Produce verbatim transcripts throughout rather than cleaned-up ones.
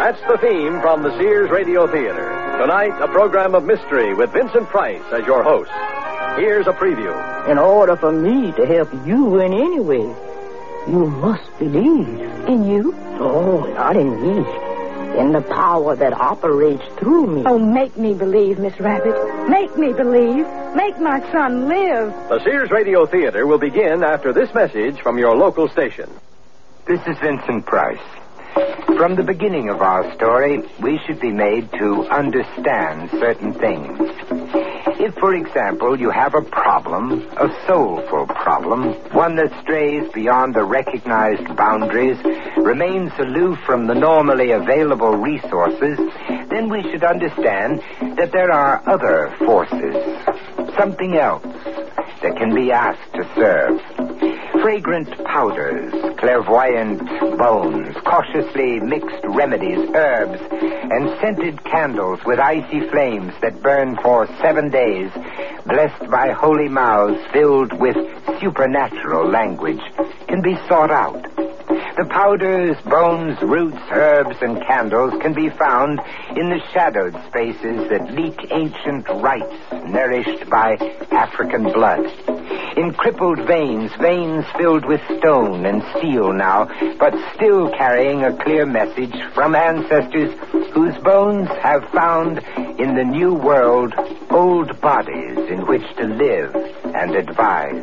That's the theme from the Sears Radio Theater. Tonight, a program of mystery with Vincent Price as your host. Here's a preview. In order for me to help you in any way, you must believe. In you? No, not in me. In the power that operates through me. Oh, make me believe, Miss Rabbit. Make me believe. Make my son live. The Sears Radio Theater will begin after this message from your local station. This is Vincent Price. From the beginning of our story, we should be made to understand certain things. If, for example, you have a problem, a soulful problem, one that strays beyond the recognized boundaries, remains aloof from the normally available resources, then we should understand that there are other forces, something else that can be asked to serve. Fragrant powders, clairvoyant bones, cautiously mixed remedies, herbs, and scented candles with icy flames that burn for seven days, blessed by holy mouths filled with supernatural language, can be sought out. The powders, bones, roots, herbs, and candles can be found in the shadowed spaces that leak ancient rites nourished by African blood. In crippled veins, veins filled with stone and steel now, but still carrying a clear message from ancestors whose bones have found in the new world old bodies in which to live and advise.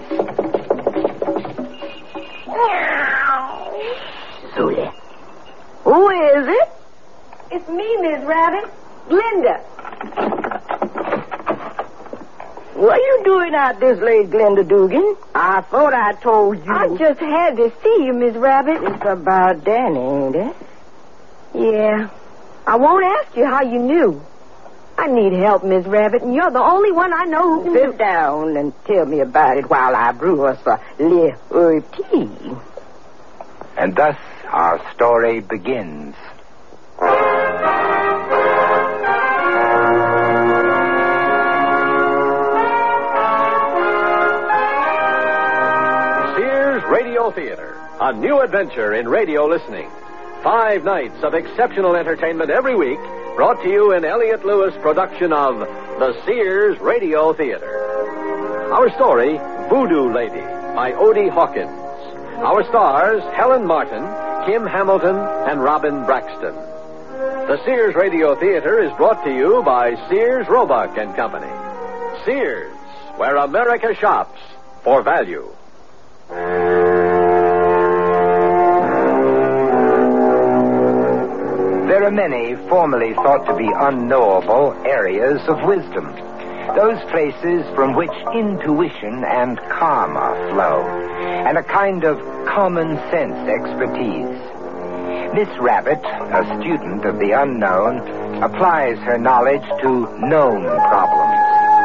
Zuli. Who is it? It's me, Miss Rabbit. Glinda. What are you doing out this late, Glinda Dugan? I thought I told you. I just had to see you, Miss Rabbit. It's about Danny, ain't it? Yeah. I won't ask you how you knew. I need help, Miss Rabbit, and you're the only one I know who can... Sit down and tell me about it while I brew us a little tea. And thus our story begins. Sears Radio Theater, a new adventure in radio listening. Five nights of exceptional entertainment every week, brought to you in Elliott Lewis' production of the Sears Radio Theater. Our story, Voodoo Lady, by Odie Hawkins. Our stars, Helen Martin, Kim Hamilton, and Robin Braxton. The Sears Radio Theater is brought to you by Sears Roebuck and Company. Sears, where America shops for value. There are many formerly thought to be unknowable areas of wisdom. Those places from which intuition and karma flow, and a kind of common sense expertise. Miss Rabbit, a student of the unknown, applies her knowledge to known problems.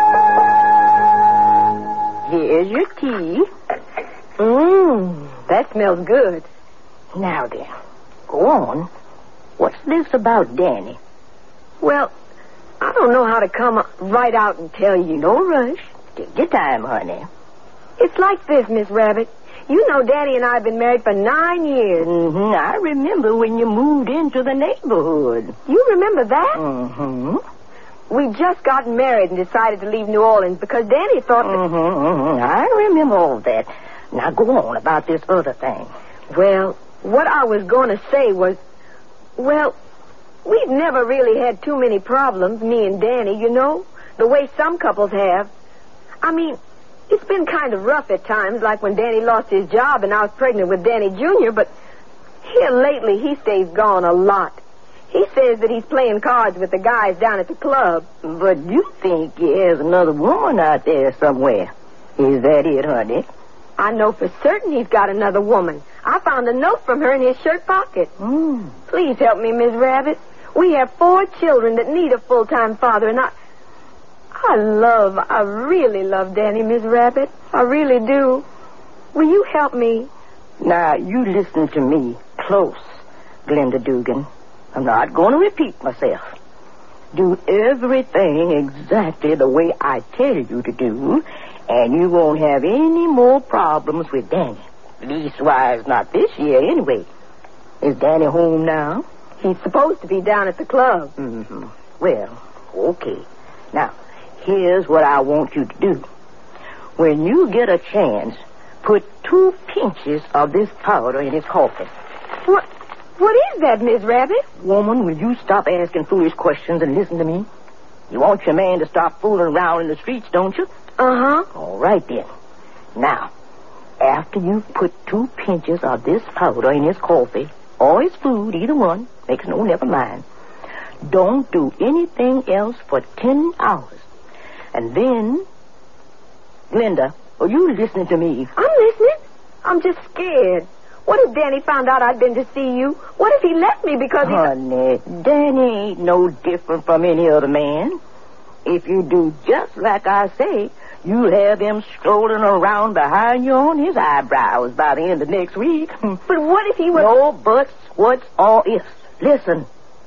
Here's your tea. Mmm, that smells good. Now then, go on. What's this about Danny? Well, I don't know how to come right out and tell you. No rush. Take your time, honey. It's like this, Miss Rabbit. You know Daddy and I have been married for nine years. Mm-hmm. I remember when you moved into the neighborhood. You remember that? Mm-hmm. We just got married and decided to leave New Orleans because Danny thought that... Mm-hmm, mm-hmm. I remember all that. Now go on about this other thing. Well, what I was going to say was... Well, we've never really had too many problems, me and Danny, you know, the way some couples have. I mean, it's been kind of rough at times, like when Danny lost his job and I was pregnant with Danny Junior, but here lately he stays gone a lot. He says that he's playing cards with the guys down at the club. But you think he has another woman out there somewhere. Is that it, honey? I know for certain he's got another woman. I found a note from her in his shirt pocket. Mm. Please help me, Miss Rabbit. We have four children that need a full-time father, and I... I love, I really love Danny, Miss Rabbit. I really do. Will you help me? Now, you listen to me close, Glinda Dugan. I'm not going to repeat myself. Do everything exactly the way I tell you to do, and you won't have any more problems with Danny. Leastwise, not this year, anyway. Is Danny home now? He's supposed to be down at the club. Mm-hmm. Well, okay. Now, here's what I want you to do. When you get a chance, put two pinches of this powder in his coffee. What? What is that, Miss Rabbit? Woman, will you stop asking foolish questions and listen to me? You want your man to stop fooling around in the streets, don't you? Uh-huh. All right, then. Now, after you've put two pinches of this powder in his coffee, or his food, either one, makes no never mind, don't do anything else for ten hours. And then, Glenda, are you listening to me? I'm listening. I'm just scared. What if Danny found out I'd been to see you? What if he left me because he... Honey, Danny ain't no different from any other man. If you do just like I say, you'll have him strolling around behind you on his eyebrows by the end of next week. But what if he was... No buts, what's, or ifs. Listen.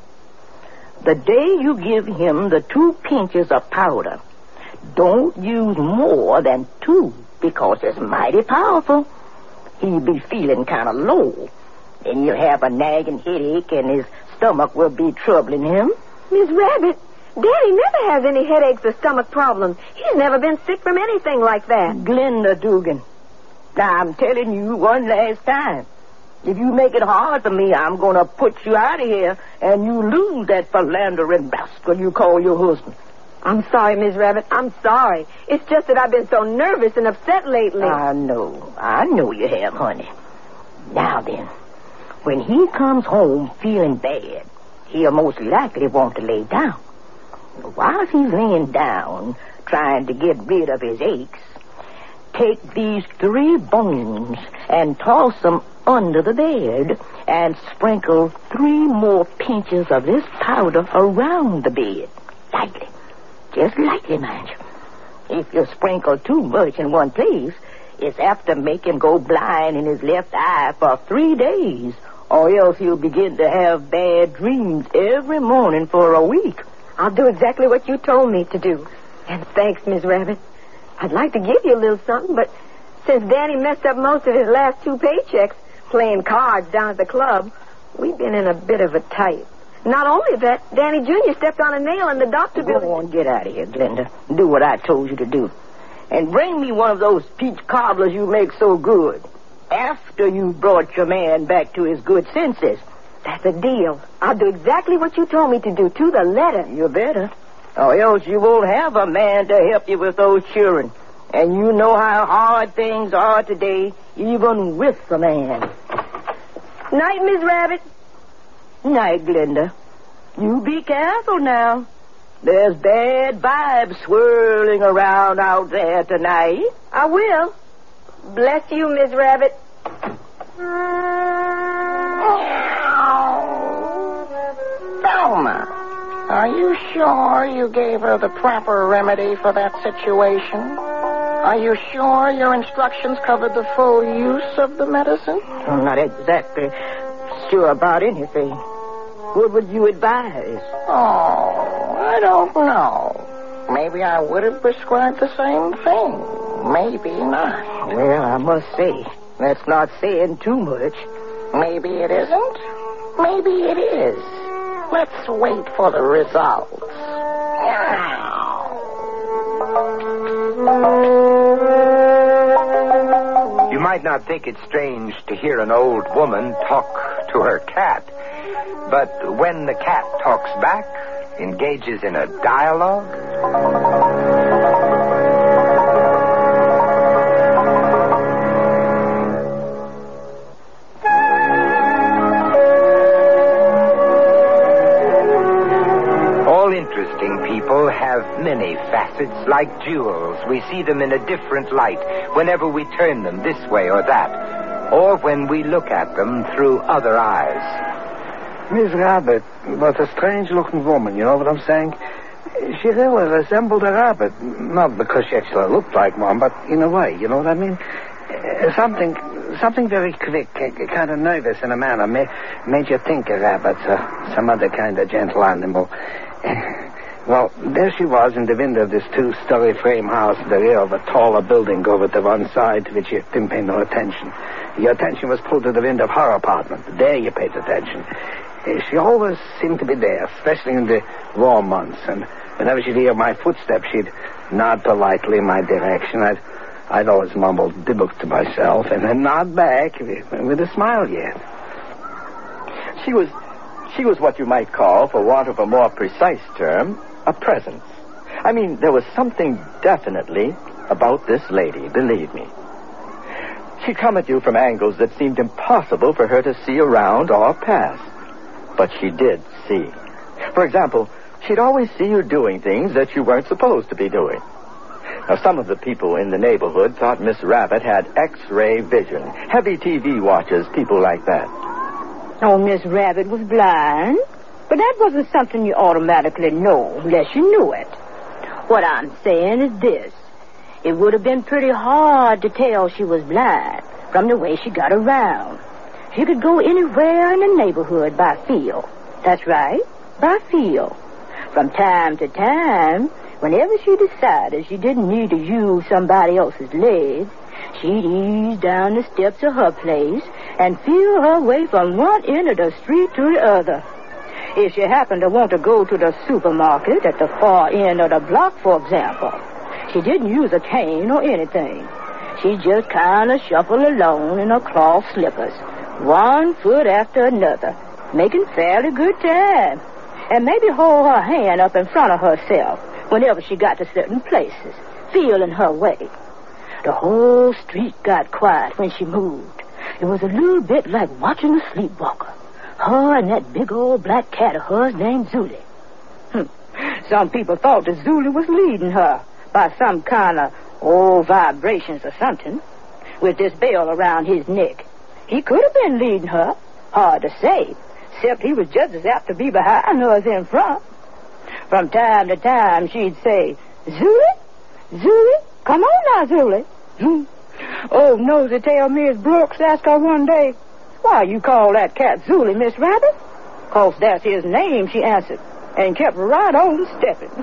The day you give him the two pinches of powder, don't use more than two because it's mighty powerful. He'll be feeling kind of low. Then you'll have a nagging headache and his stomach will be troubling him. Miss Rabbit, Daddy never has any headaches or stomach problems. He's never been sick from anything like that. Glenda Dugan, now I'm telling you one last time. If you make it hard for me, I'm going to put you out of here and you lose that philandering rascal you call your husband. I'm sorry, Miss Rabbit. I'm sorry. It's just that I've been so nervous and upset lately. I know. I know you have, honey. Now then, when he comes home feeling bad, he'll most likely want to lay down. While he's laying down, trying to get rid of his aches, take these three bones and toss them under the bed and sprinkle three more pinches of this powder around the bed. Lightly. Just lightly, mind you. If you sprinkle too much in one place, it's apt to make him go blind in his left eye for three days, or else he'll begin to have bad dreams every morning for a week. I'll do exactly what you told me to do. And thanks, Miss Rabbit. I'd like to give you a little something, but since Danny messed up most of his last two paychecks playing cards down at the club, we've been in a bit of a tight. Not only that, Danny Junior stepped on a nail and the doctor... Go on, get out of here, Glenda. Do what I told you to do. And bring me one of those peach cobblers you make so good. After you brought your man back to his good senses. That's a deal. I'll do exactly what you told me to do, to the letter. You better. Or else you won't have a man to help you with those children. And you know how hard things are today, even with a man. Night, Miss Rabbit. Night, Glenda. You be careful now. There's bad vibes swirling around out there tonight. I will. Bless you, Miss Rabbit. Velma, are you sure you gave her the proper remedy for that situation? Are you sure your instructions covered the full use of the medicine? I'm not exactly sure about anything. What would you advise? Oh, I don't know. Maybe I would have prescribed the same thing. Maybe not. Well, I must say, that's not saying too much. Maybe it isn't. Maybe it is. Let's wait for the results. You might not think it strange to hear an old woman talk to her cat. But when the cat talks back, engages in a dialogue... All interesting people have many facets like jewels. We see them in a different light whenever we turn them this way or that, or when we look at them through other eyes. Miss Rabbit was a strange-looking woman, you know what I'm saying? She really resembled a rabbit. Not because she actually looked like one, but in a way, you know what I mean? Uh, something something very quick, uh, kind of nervous in a manner, made, made you think a rabbit, uh, some other kind of gentle animal. Uh, well, there she was in the window of this two-story frame house at the rear of a taller building over to one side, to which you didn't pay no attention. Your attention was pulled to the window of her apartment. There you paid attention. She always seemed to be there, especially in the warm months. And whenever she'd hear my footsteps, she'd nod politely in my direction. I'd, I'd always mumble Dybbuk to myself and then nod back with, with a smile yet. She was, she was what you might call, for want of a more precise term, a presence. I mean, there was something definitely about this lady, believe me. She'd come at you from angles that seemed impossible for her to see around or past. But she did see. For example, she'd always see you doing things that you weren't supposed to be doing. Now, some of the people in the neighborhood thought Miss Rabbit had X-ray vision, heavy T V watches, people like that. Oh, Miss Rabbit was blind. But that wasn't something you automatically know unless you knew it. What I'm saying is this. It would have been pretty hard to tell she was blind from the way she got around. She could go anywhere in the neighborhood by feel. That's right, by feel. From time to time, whenever she decided she didn't need to use somebody else's legs, she'd ease down the steps of her place and feel her way from one end of the street to the other. If she happened to want to go to the supermarket at the far end of the block, for example, she didn't use a cane or anything. She just kind of shuffled along in her cloth slippers, one foot after another, making fairly good time, and maybe hold her hand up in front of herself whenever she got to certain places, feeling her way. The whole street got quiet when she moved. It was a little bit like watching a sleepwalker. Her and that big old black cat of hers named Zuli. Hm. Some people thought that Zuli was leading her by some kind of old vibrations or something, with this bell around his neck. He could have been leading her. Hard to say, except he was just as apt to be behind her as in front. From time to time, she'd say, Zuli? Zuli? Come on now, Zuli. Hmm. Old Nosy-tail Miss Brooks asked her one day, why you call that cat Zuli, Miss Rabbit? 'Cause that's his name, she answered, and kept right on stepping.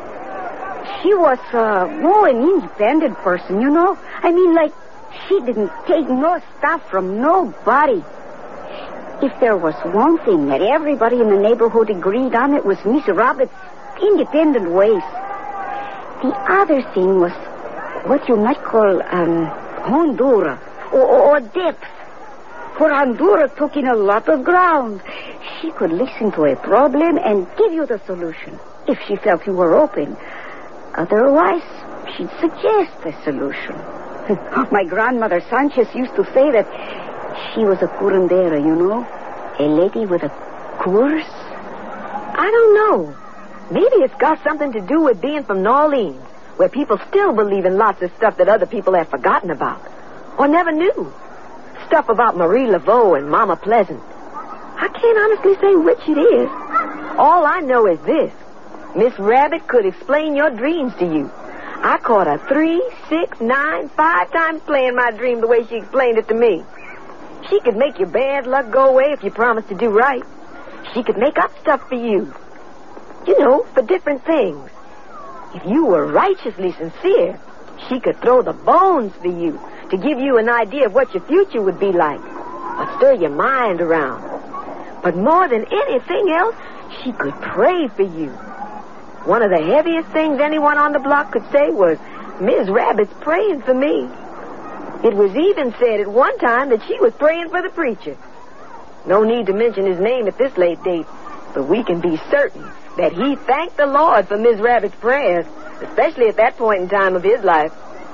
She was uh, more an independent person, you know. I mean, like, she didn't take no stuff from nobody. If there was one thing that everybody in the neighborhood agreed on, it was Miss Rabbit's independent ways. The other thing was what you might call um, Honduras, or, or, or depth. For Honduras took in a lot of ground. She could listen to a problem and give you the solution, if she felt you were open. Otherwise, she'd suggest a solution. My grandmother Sanchez used to say that she was a curandera, you know? A lady with a curse. I don't know. Maybe it's got something to do with being from New Orleans, where people still believe in lots of stuff that other people have forgotten about, or never knew. Stuff about Marie Laveau and Mama Pleasant. I can't honestly say which it is. All I know is this. Miss Rabbit could explain your dreams to you. I caught her three, six, nine, five times playing my dream the way she explained it to me. She could make your bad luck go away if you promised to do right. She could make up stuff for you. You know, for different things. If you were righteously sincere, she could throw the bones for you to give you an idea of what your future would be like, or stir your mind around. But more than anything else, she could pray for you. One of the heaviest things anyone on the block could say was, Miss Rabbit's praying for me. It was even said at one time that she was praying for the preacher. No need to mention his name at this late date, but we can be certain that he thanked the Lord for Miss Rabbit's prayers, especially at that point in time of his life.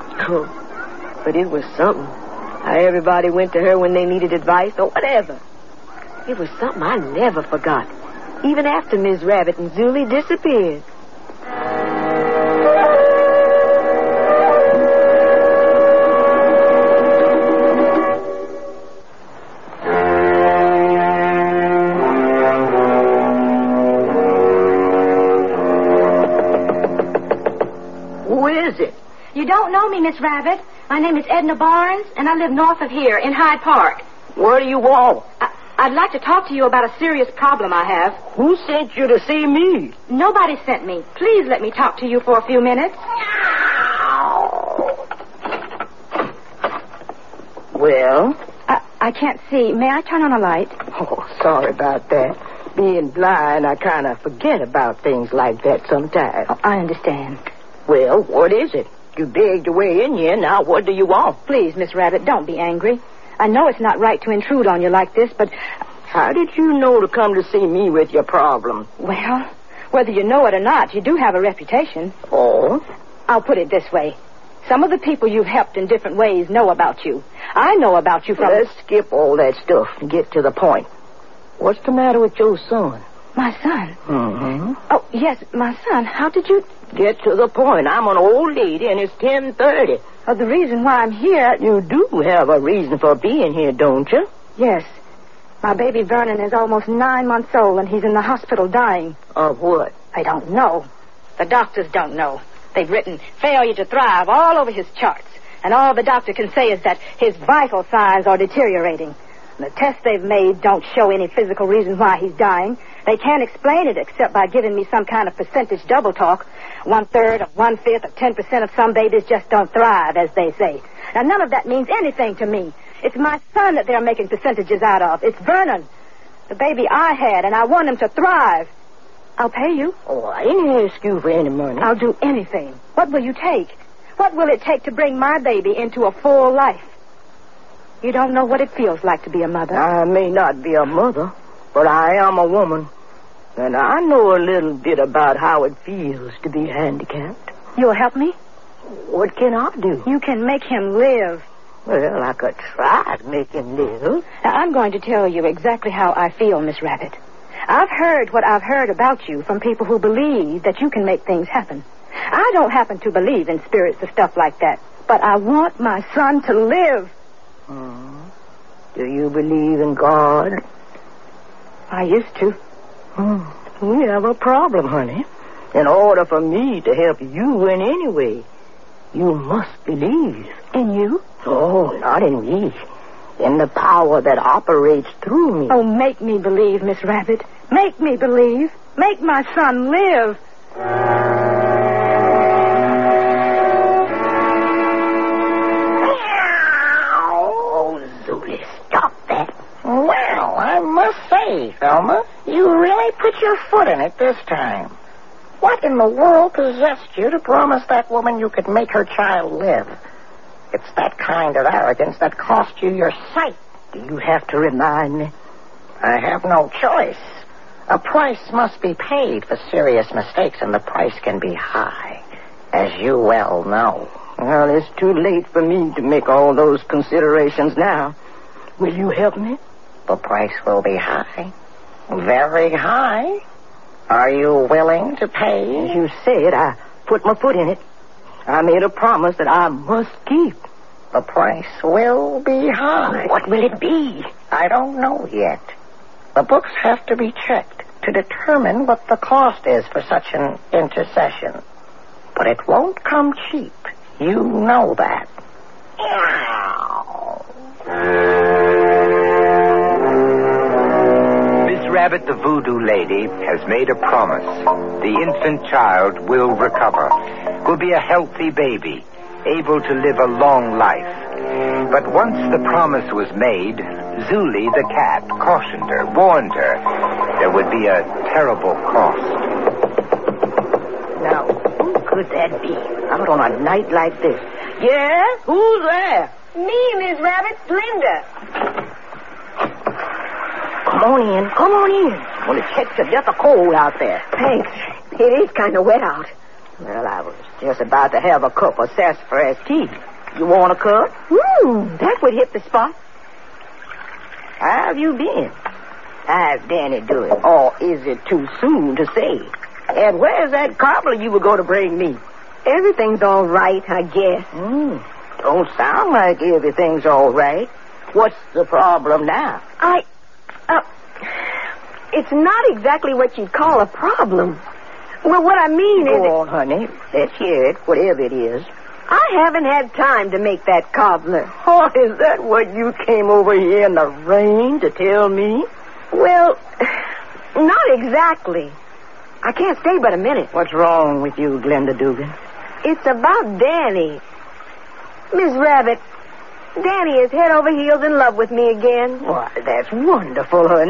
But it was something. How everybody went to her when they needed advice or whatever. It was something I never forgot, even after Miss Rabbit and Zuli disappeared. Who is it? You don't know me, Miss Rabbit. My name is Edna Barnes, and I live north of here in Hyde Park. Where do you want? I, I'd like to talk to you about a serious problem I have. Who sent you to see me? Nobody sent me. Please let me talk to you for a few minutes. Well? I, I can't see. May I turn on a light? Oh, sorry about that. Being blind, I kind of forget about things like that sometimes. Oh, I understand. Well, what is it? You begged your way in here. Now, what do you want? Please, Miss Rabbit, don't be angry. I know it's not right to intrude on you like this, but... How did you know to come to see me with your problem? Well, whether you know it or not, you do have a reputation. Oh? I'll put it this way. Some of the people you've helped in different ways know about you. I know about you from... Let's skip all that stuff and get to the point. What's the matter with your son? My son? Mm-hmm. Oh, yes, my son. How did you... Get to the point. I'm an old lady, and it's ten thirty. Oh, the reason why I'm here... You do have a reason for being here, don't you? Yes. My baby Vernon is almost nine months old, and he's in the hospital dying. Of what? I don't know. The doctors don't know. They've written failure to thrive all over his charts, and all the doctor can say is that his vital signs are deteriorating. The tests they've made don't show any physical reason why he's dying. They can't explain it except by giving me some kind of percentage double talk. One-third or one-fifth or ten percent of some babies just don't thrive, as they say. Now, none of that means anything to me. It's my son that they're making percentages out of. It's Vernon, the baby I had, and I want him to thrive. I'll pay you. Oh, I didn't ask you for any money. I'll do anything. What will you take? What will it take to bring my baby into a full life? You don't know what it feels like to be a mother. I may not be a mother, but I am a woman. And I know a little bit about how it feels to be handicapped. You'll help me? What can I do? You can make him live. Well, I could try to make him live. Now, I'm going to tell you exactly how I feel, Miss Rabbit. I've heard what I've heard about you from people who believe that you can make things happen. I don't happen to believe in spirits or stuff like that, but I want my son to live. Hmm. Do you believe in God? I used to. Hmm. We have a problem, honey. In order for me to help you in any way, you must believe. In you? Oh, not in me. In the power that operates through me. Oh, make me believe, Miss Rabbit. Make me believe. Make my son live. Oh, Zuli, stop that. Well, I must say, Thelma, you really put your foot in it this time. What in the world possessed you to promise that woman you could make her child live? It's that kind of arrogance that cost you your sight. Do you have to remind me? I have no choice. A price must be paid for serious mistakes, and the price can be high, as you well know. Well, it's too late for me to make all those considerations now. Will you help me? The price will be high. Very high. Are you willing to pay? As you said, I put my foot in it. I made a promise that I must keep. The price will be high. What will it be? I don't know yet. The books have to be checked to determine what the cost is for such an intercession. But it won't come cheap. You know that. Miss Rabbit, the voodoo lady, has made a promise. The infant child will recover, will be a healthy baby, able to live a long life. But once the promise was made, Zuli the cat cautioned her, warned her, there would be a terrible cost. Now, who could that be out on a night like this? Yes? Who's there? Me, Miss Rabbit, Linda. Come on in. Come on in. Want to check the death of cold out there. Thanks. It is kind of wet out. Well, I was just about to have a cup of sassafras tea. You want a cup? Mmm, that would hit the spot. How have you been? How's Danny doing? Or is it too soon to say? And where's that cobbler you were going to bring me? Everything's all right, I guess. Mm, don't sound like everything's all right. What's the problem now? I... Uh, it's not exactly what you'd call a problem. Well, what I mean is... Go on, honey. Let's hear it, whatever it is. I haven't had time to make that cobbler. Oh, is that what you came over here in the rain to tell me? Well, not exactly. I can't stay but a minute. What's wrong with you, Glenda Dugan? It's about Danny. Miss Rabbit, Danny is head over heels in love with me again. Why, that's wonderful, honey.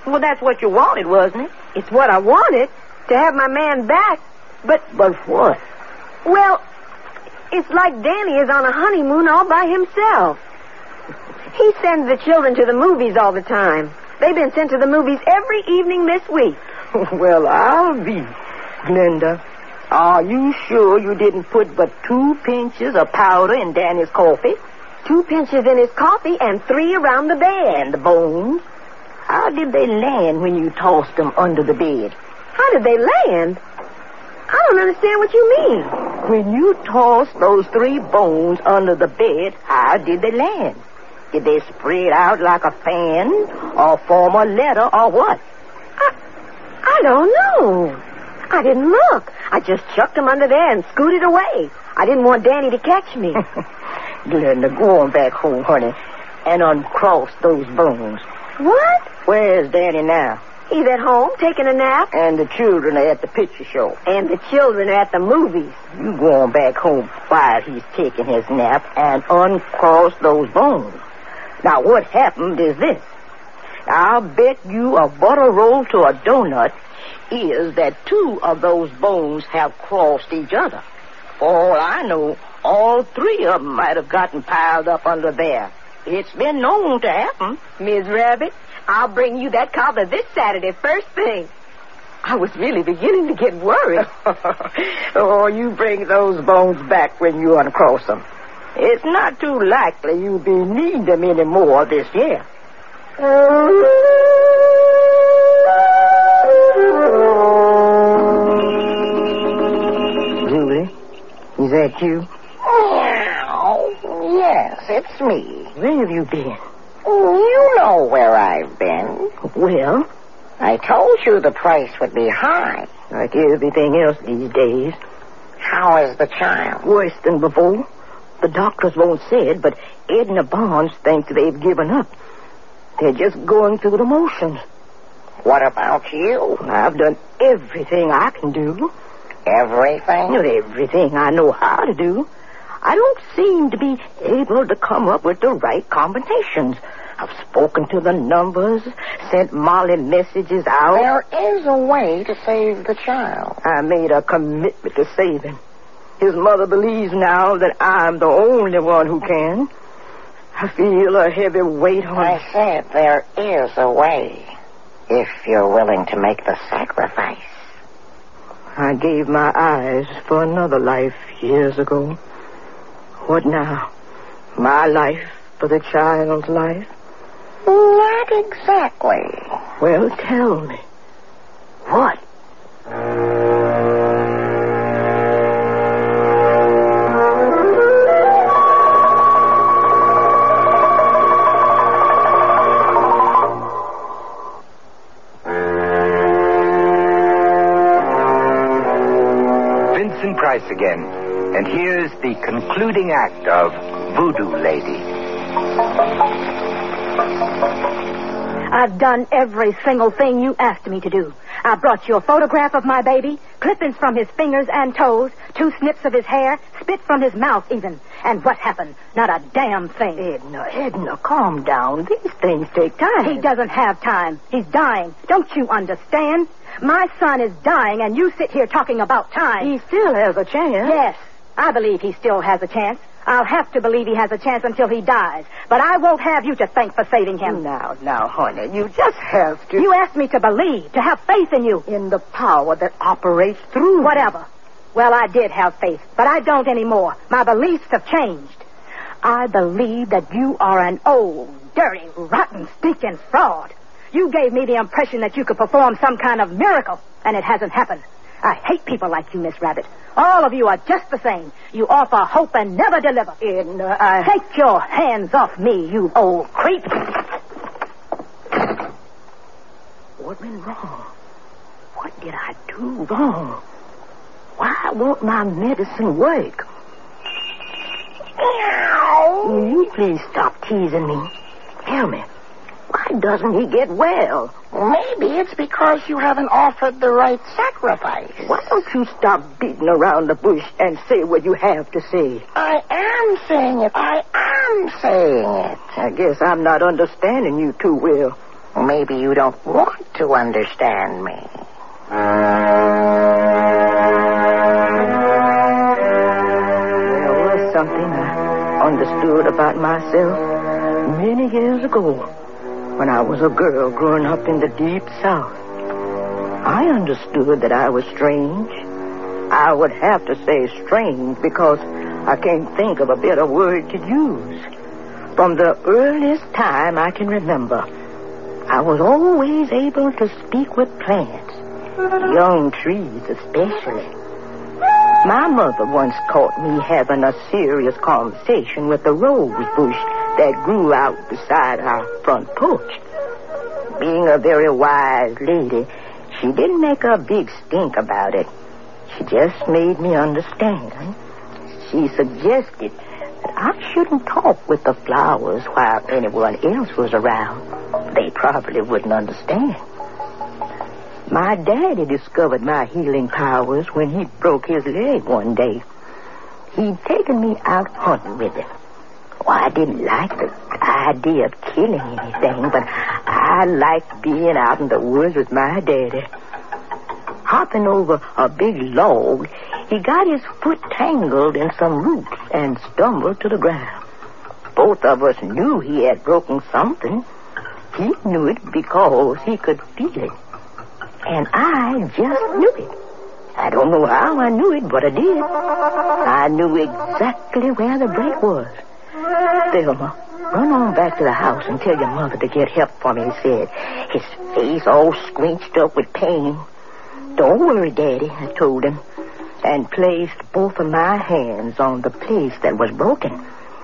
Well, that's what you wanted, wasn't it? It's what I wanted, to have my man back. But, But what? well, it's like Danny is on a honeymoon all by himself. He sends the children to the movies all the time. They've been sent to the movies every evening this week. Well, I'll be. Glenda, are you sure you didn't put but two pinches of powder in Danny's coffee? Two pinches in his coffee and three around the bed. And the bones? How did they land when you tossed them under the bed? How did they land? I don't understand what you mean. When you tossed those three bones under the bed, how did they land? Did they spread out like a fan, or form a letter, or what? I, I don't know. I didn't look. I just chucked them under there and scooted away. I didn't want Danny to catch me. Glenda, go on back home, honey, and uncross those bones. What? Where's Danny now? He's at home taking a nap. And the children are at the picture show. And the children are at the movies. You go on back home while he's taking his nap and uncross those bones. Now, what happened is this. I'll bet you a butter roll to a donut is that two of those bones have crossed each other. For all I know, all three of them might have gotten piled up under there. It's been known to happen. Miss Rabbit, I'll bring you that cobbler this Saturday, first thing. I was really beginning to get worried. Oh, you bring those bones back when you uncross them. It's not too likely you'll be needing them anymore this year. Julie, is that you? Oh, yes, it's me. Where have you been? You know where I've been. Well, I told you the price would be high. like everything else these days. How is the child? Worse than before. The doctors won't say it, but Edna Barnes thinks they've given up. They're just going through the motions. What about you? I've done everything I can do. Everything? Not everything I know how to do. I don't seem to be able to come up with the right combinations. I've spoken to the numbers, sent Molly messages out. There is a way to save the child. I made a commitment to save him. His mother believes now that I'm the only one who can. I feel a heavy weight on I said there is a way, if you're willing to make the sacrifice. I gave my eyes for another life years ago. What now? My life for the child's life? Not exactly. Well, tell me. What? Vincent Price again. And here's the concluding act of Voodoo Lady. I've done every single thing you asked me to do. I brought you a photograph of my baby, clippings from his fingers and toes, two snips of his hair, spit from his mouth even. And what happened? Not a damn thing. Edna, Edna, calm down. These things take time. He doesn't have time. He's dying. Don't you understand? My son is dying, and you sit here talking about time. He still has a chance. Yes, I believe he still has a chance. I'll have to believe he has a chance until he dies. But I won't have you to thank for saving him. Now, now, honey, you just have to... You asked me to believe, to have faith in you. In the power that operates through... Whatever. Well, I did have faith, but I don't anymore. My beliefs have changed. I believe that you are an old, dirty, rotten, stinking fraud. You gave me the impression that you could perform some kind of miracle, and it hasn't happened. I hate people like you, Miss Rabbit. All of you are just the same. You offer hope and never deliver. Edna, I... Take your hands off me, you old creep. What went wrong? What did I do wrong? Why won't my medicine work? Will you please stop teasing me? Tell me, why doesn't he get well? Maybe it's because you haven't offered the right sacrifice. Why don't you stop beating around the bush and say what you have to say? I am saying it. I am saying it. I guess I'm not understanding you too well. Maybe you don't want to understand me. There was something I understood about myself many years ago when I was a girl growing up in the deep South. I understood that I was strange. I would have to say strange because I can't think of a better word to use. From the earliest time I can remember, I was always able to speak with plants, young trees especially. My mother once caught me having a serious conversation with the rose bush that grew out beside our front porch. Being a very wise lady, she didn't make a big stink about it. She just made me understand. She suggested that I shouldn't talk with the flowers while anyone else was around. They probably wouldn't understand. My daddy discovered my healing powers when he broke his leg one day. He'd taken me out hunting with him. Well, I didn't like the idea of killing anything, but I liked being out in the woods with my daddy. Hopping over a big log, he got his foot tangled in some roots and stumbled to the ground. Both of us knew he had broken something. He knew it because he could feel it. And I just knew it. I don't know how I knew it, but I did. I knew exactly where the break was. Thelma, run on back to the house and tell your mother to get help for me, he said, his face all squinched up with pain. Don't worry, Daddy, I told him, and placed both of my hands on the place that was broken.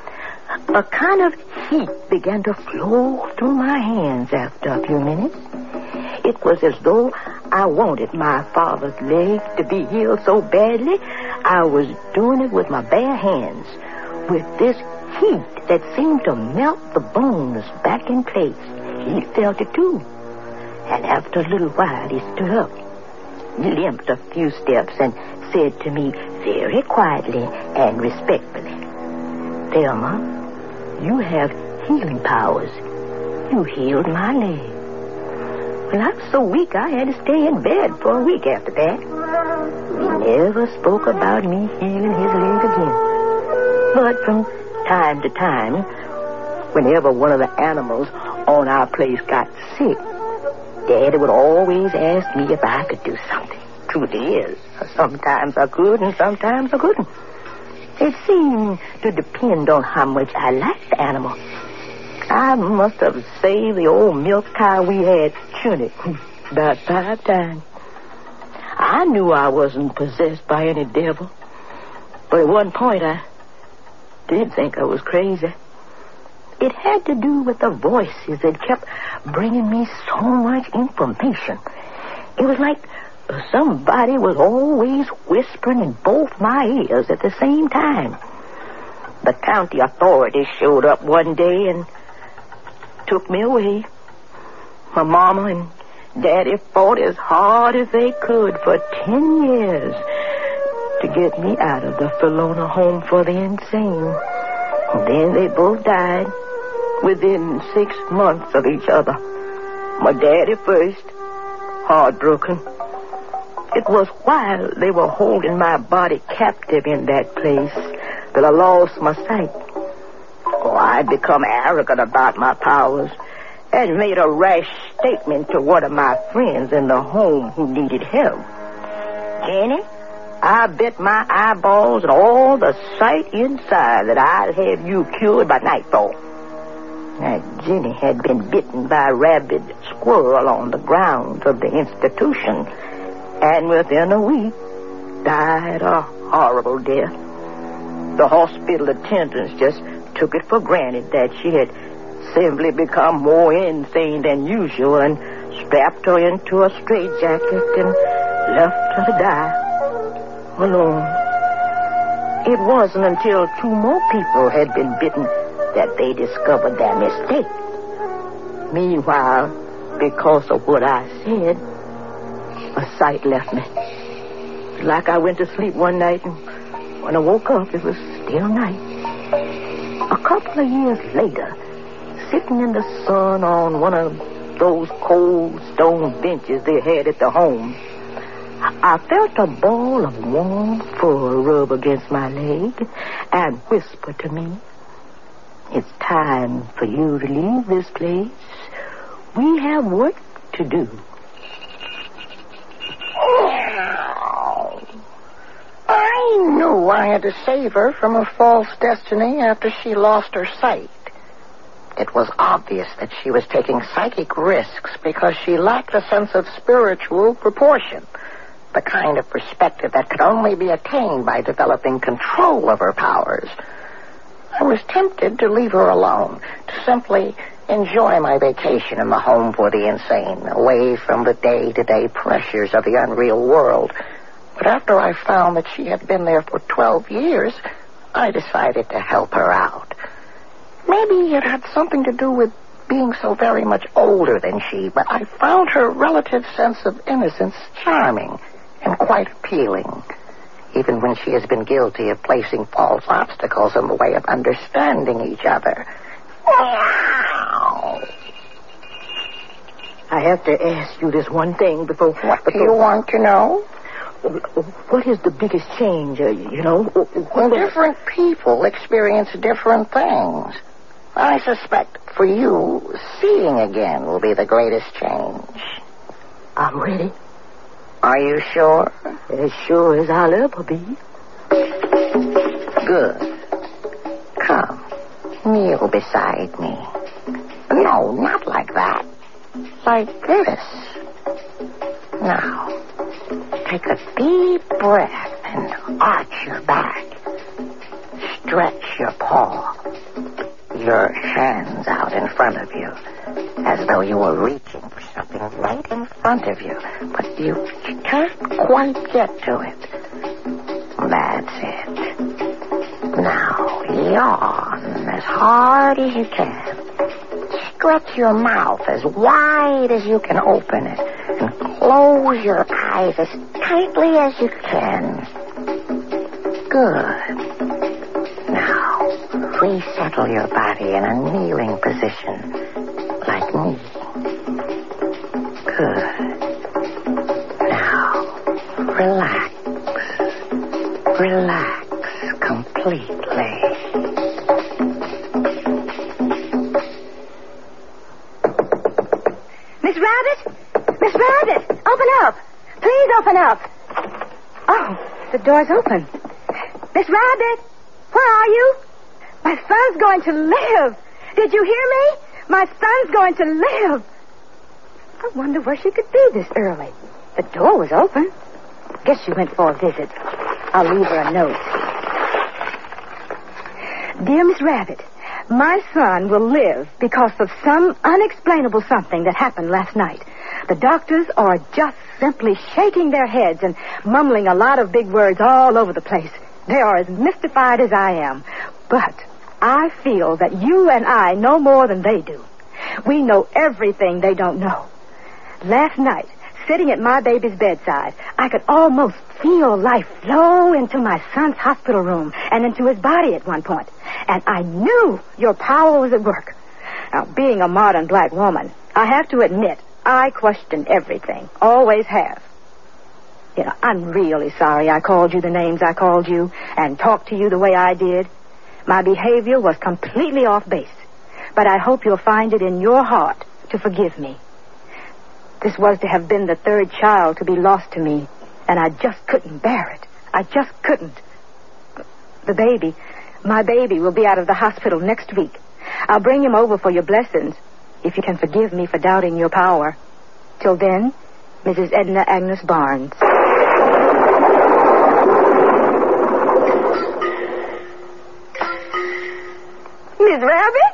A kind of heat began to flow through my hands after a few minutes. It was as though I wanted my father's leg to be healed so badly, I was doing it with my bare hands, with this heat that seemed to melt the bones back in place. He felt it too. And after a little while, he stood up. He limped a few steps and said to me very quietly and respectfully, Thelma, you have healing powers. You healed my leg. Well, I was so weak I had to stay in bed for a week after that. He never spoke about me healing his leg again. But from time to time, whenever one of the animals on our place got sick, Daddy would always ask me if I could do something. Truth is, sometimes I could and sometimes I couldn't. It seemed to depend on how much I liked the animal. I must have saved the old milk cow we had chunny about five times. I knew I wasn't possessed by any devil, but at one point I did think I was crazy. It had to do with the voices that kept bringing me so much information. It was like somebody was always whispering in both my ears at the same time. The county authorities showed up one day and took me away. My mama and Daddy fought as hard as they could for ten years to get me out of the Filona home for the insane. And then they both died within six months of each other. My daddy first, heartbroken. It was while they were holding my body captive in that place that I lost my sight. Oh, I'd become arrogant about my powers and made a rash statement to one of my friends in the home who needed help. Jenny, I bet my eyeballs and all the sight inside that I'd have you cured by nightfall. Now, Jenny had been bitten by a rabid squirrel on the grounds of the institution, and within a week died a horrible death. The hospital attendants just took it for granted that she had simply become more insane than usual and strapped her into a straitjacket and left her to die alone. It wasn't until two more people had been bitten that they discovered their mistake. Meanwhile, because of what I said, my sight left me. Like I went to sleep one night, and when I woke up, it was still night. A couple of years later, sitting in the sun on one of those cold stone benches they had at the home, I felt a ball of warm fur rub against my leg and whisper to me, "It's time for you to leave this place. We have work to do." I knew I had to save her from a false destiny after she lost her sight. It was obvious that she was taking psychic risks because she lacked a sense of spiritual proportion, the kind of perspective that could only be attained by developing control of her powers. I was tempted to leave her alone, to simply enjoy my vacation in the home for the insane, away from the day-to-day pressures of the unreal world. But after I found that she had been there for twelve years, I decided to help her out. Maybe it had something to do with being so very much older than she, but I found her relative sense of innocence charming and quite appealing, even when she has been guilty of placing false obstacles in the way of understanding each other. I have to ask you this one thing before... What before, do you want to know? What is the biggest change, uh, you know? Well, different people experience different things. I suspect for you, seeing again will be the greatest change. I'm ready. Are you sure? As sure as I'll ever be. Good. Come, kneel beside me. No, not like that. Like this. Now, take a deep breath and arch your back. Stretch your paw. Your hands out in front of you, as though you were reaching for something right in front of you, but you can't quite get to it. That's it. Now, yawn as hard as you can. Stretch your mouth as wide as you can open it, and close your eyes as tightly as you can. Good. Now, resettle your body in a kneeling position, like me. Good. Now, relax. Relax completely. Miss Rabbit? Miss Rabbit, open up. Please open up. Oh, the door's open. Miss Rabbit, where are you? My son's going to live. Did you hear me? My son's going to live. I wonder where she could be this early. The door was open. Guess she went for a visit. I'll leave her a note. Dear Miss Rabbit, my son will live because of some unexplainable something that happened last night. The doctors are just simply shaking their heads and mumbling a lot of big words all over the place. They are as mystified as I am. But I feel that you and I know more than they do. We know everything they don't know. Last night, sitting at my baby's bedside, I could almost feel life flow into my son's hospital room and into his body at one point. And I knew your power was at work. Now, being a modern black woman, I have to admit, I question everything. Always have. You know, I'm really sorry I called you the names I called you and talked to you the way I did. My behavior was completely off base. But I hope you'll find it in your heart to forgive me. This was to have been the third child to be lost to me, and I just couldn't bear it. I just couldn't. The baby, my baby, will be out of the hospital next week. I'll bring him over for your blessings, if you can forgive me for doubting your power. Till then, Missus Edna Agnes Barnes. Miss Rabbit?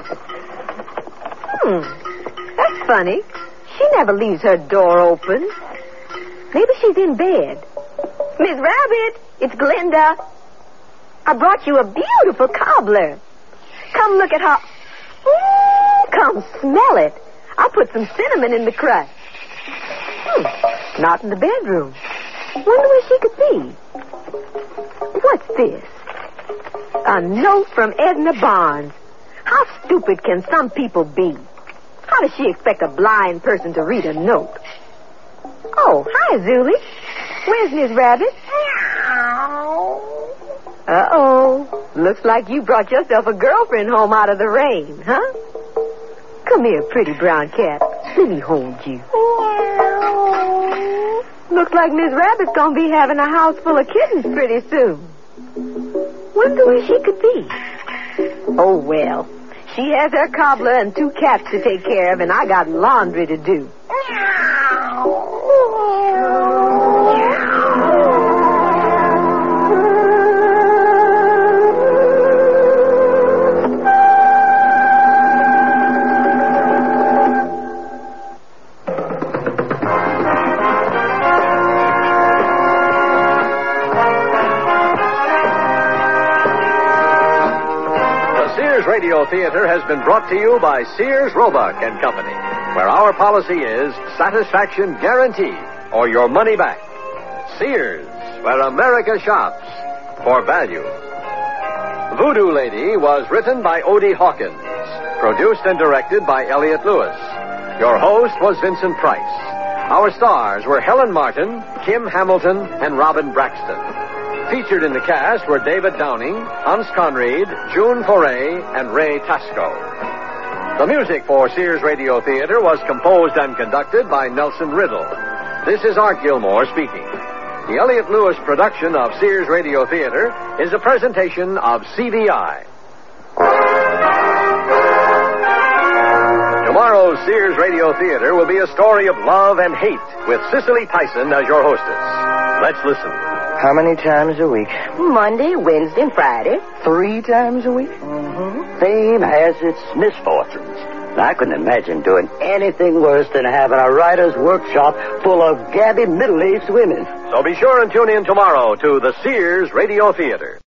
Hmm, that's funny. She never leaves her door open. Maybe she's in bed. Miss Rabbit, it's Glinda. I brought you a beautiful cobbler. Come look at how... Ooh, come smell it. I put some cinnamon in the crust. Hmm, not in the bedroom. Wonder where she could be. What's this? A note from Edna Barnes. How stupid can some people be? How does she expect a blind person to read a note? Oh, hi, Zuli. Where's Miss Rabbit? Uh-oh. Looks like you brought yourself a girlfriend home out of the rain, huh? Come here, pretty brown cat. Let me hold you. Looks like Miss Rabbit's gonna be having a house full of kittens pretty soon. Wonder where she could be. Oh, well. She has her cobbler and two cats to take care of, and I got laundry to do. Radio Theater has been brought to you by Sears Roebuck and Company, where our policy is satisfaction guaranteed or your money back. Sears, where America shops for value. Voodoo Lady was written by Odie Hawkins, produced and directed by Elliott Lewis. Your host was Vincent Price. Our stars were Helen Martin, Kim Hamilton, and Robin Braxton. Featured in the cast were David Downing, Hans Conried, June Foray, and Ray Tasco. The music for Sears Radio Theater was composed and conducted by Nelson Riddle. This is Art Gilmore speaking. The Elliott Lewis production of Sears Radio Theater is a presentation of C V I. Tomorrow's Sears Radio Theater will be a story of love and hate with Cicely Tyson as your hostess. Let's listen. How many times a week? Monday, Wednesday, and Friday. Three times a week? Mm-hmm. Fame has its misfortunes. I couldn't imagine doing anything worse than having a writer's workshop full of gabby middle-aged women. So be sure and tune in tomorrow to the Sears Radio Theater.